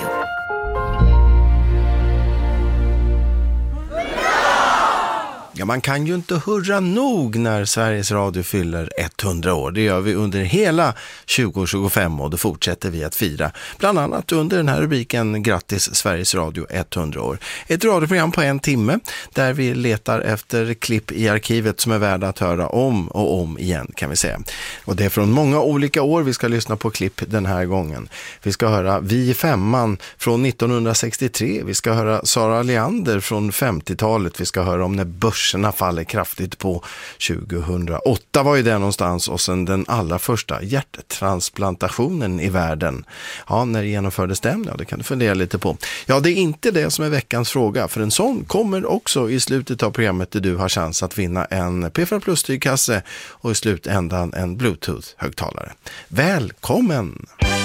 Ja, man kan ju inte hurra nog när Sveriges Radio fyller hundra år. Det gör vi under hela tjugo tjugofem och då fortsätter vi att fira. Bland annat under den här rubriken Grattis Sveriges Radio hundra år. Ett radioprogram på en timme där vi letar efter klipp i arkivet som är värda att höra om och om igen, kan vi säga. Och det är från många olika år vi ska lyssna på klipp den här gången. Vi ska höra Vi i femman från nittonhundrasextiotre. Vi ska höra Sara Leander från femtiotalet. Vi ska höra om när börs faller kraftigt på tjugohundraåtta var ju det någonstans, och sen den allra första hjärttransplantationen i världen. Ja, när det genomfördes den, ja, det kan du fundera lite på. Ja, det är inte det som är veckans fråga, för en sån kommer också i slutet av programmet där du har chans att vinna en P fyra plus-styrkasse och i slutändan en Bluetooth-högtalare. Välkommen!